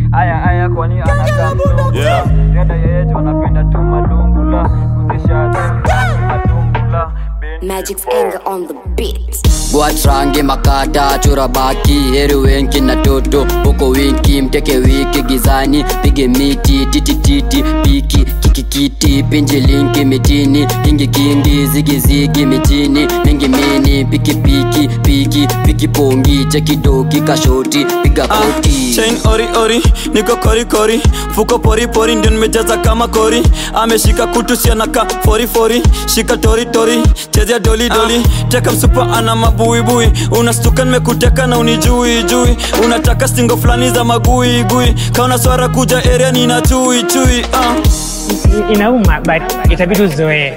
Aya kwani anakamdo. Yeah. Dada yetu anapenda tu malungula. Kuzisha malungula. Magic's anger on the beat. Guatrange makata chura baki heri wenki na toto huko winki mteke wiki gizani pige miti titi piki kikikiti pinji linki mitini kingi zigi mitini mingi mini piki pongi chekidoki kashoti piga koti chain ori niko kori fuko pori ndio nimejaza kama kori ameshika kutu sianaka fori shika tori chezea doli teka msupa ana mabuibui unastuka nimekuteka na unijui unataka stingo flani za magui kaona swara kuja area nina chui inauma but itabidi uzoe.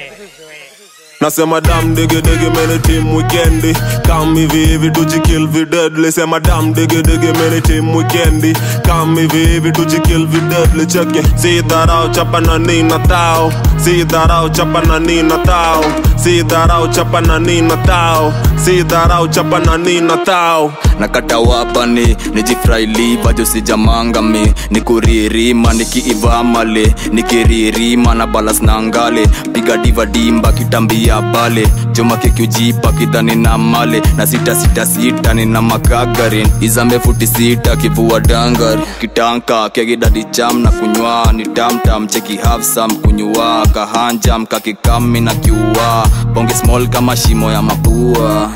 Nasema dam digi many team weekendi Come hivi tujikill vi deadly Sema dam digi many team weekendi Come hivi tujikill vi deadly Check it See dharau chapa na nina tao See dharau chapa na nina tao See dharau chapa na nina tao See dharau chapa na nina tao Nakata wapani nijifraili vajo sijamangami Nikuririma nikiiva male Nikiririma na balas na ngale Piga diva dimba kitambia bale Joma kikiujipa kidhani na male Na sita ni na makagarin Izame futi sita kivua dangari Kitanka kegidadi jam na kunywa Ni tam cheki have some kunywa Kahanjam kakikami na kiuwa Ponge small kama shimo ya mapua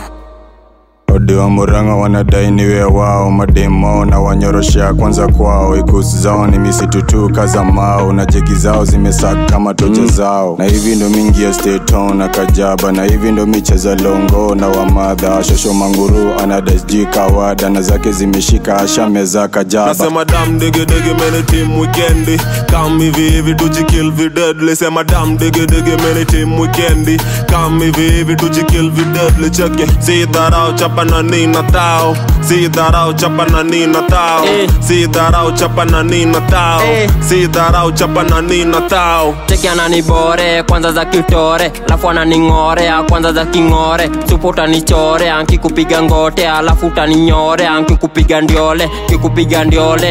Odi wa Murang'a wanadai niwe wao Mademo na wanyorosha kwanza kwao Ikusi zao ni misitu tu kaza mao Na jeki zao zimesaka kama toja zao Na hivi ndo mingi ya Staton na Kajaba Na hivi ndo micheza longo na wamadha Shosho manguru anadasji kawada Na zake zimeshika asha meza Kajaba Nasema dam digi many team weekendi Come hivi tujikill vi deadly Sema dam digi many team weekendi Come hivi tujikill vi deadly Check it See dharau chapa na nina tao See dharau chapa na nina tao See dharau chapa na nina tao See dharau chapa na nina tao Cheki ananibore kwanza za kitore Alafu ananingore kwanza za kingore Supo utanichore nkikupiga ngote Alafu utaninyore nkikupiga ndiole Nkikupiga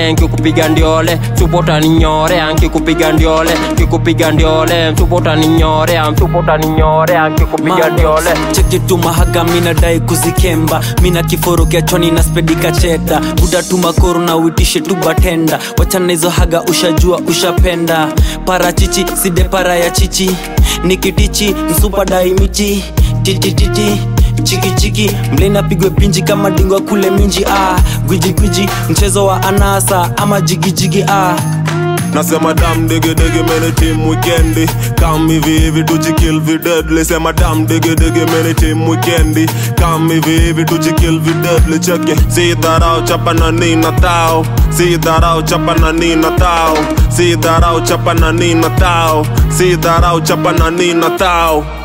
ndiole Supo utaninyore nkikupiga ndiole Supo utaninyore nkikupiga ndiole Cheki tu mahaga mina dai kuzikemba Mina kiforo kiachoni na spedika cheta Buda tu makoro na uitishe tu batenda Wachana hizo haga ushajua ushapenda Parachichi side para ya chichi Nikitichi nsupa dai michi Titi chiki mlena pigwe pinji kama dingwa kule minji Gwiji mchezo wa anasa ama jigi Nasema dam digi many team weekendi Come hivi tujikill vi deadly Sema dam digi many team weekendi Come hivi tujikill vi deadly Check it See dharau chapa na nina tao See dharau chapa na nina tao See dharau chapa na nina tao See dharau chapa na nina tao